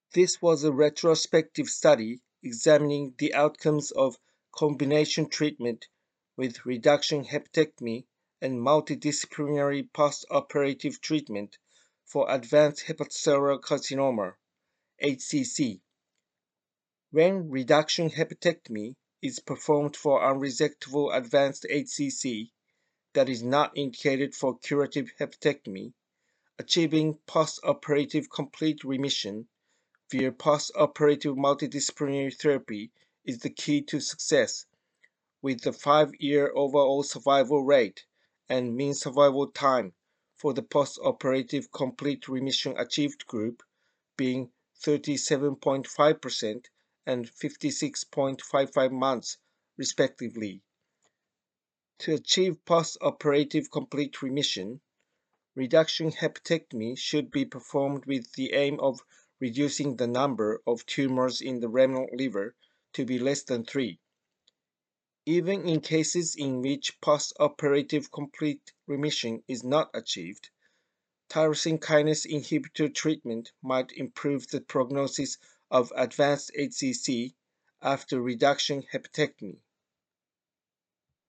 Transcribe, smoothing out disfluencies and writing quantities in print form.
This was a retrospective study examining the outcomes of combination treatment with reduction hepatectomy and multidisciplinary postoperative treatment for advanced hepatocellular carcinoma, HCC. When reduction hepatectomy is performed for unresectable advanced HCC that is not indicated for curative hepatectomy, achieving postoperative complete remission via postoperative multidisciplinary therapy is the key to success, with the 5-year overall survival rate and mean survival time for the postoperative complete remission achieved group being 37.5% and 56.55 months, respectively. To achieve postoperative complete remission, reduction hepatectomy should be performed with the aim of reducing the number of tumors in the remnant liver to be less than 3. Even in cases in which postoperative complete remission is not achieved, tyrosine kinase inhibitor treatment might improve the prognosis of advanced HCC after reduction hepatectomy.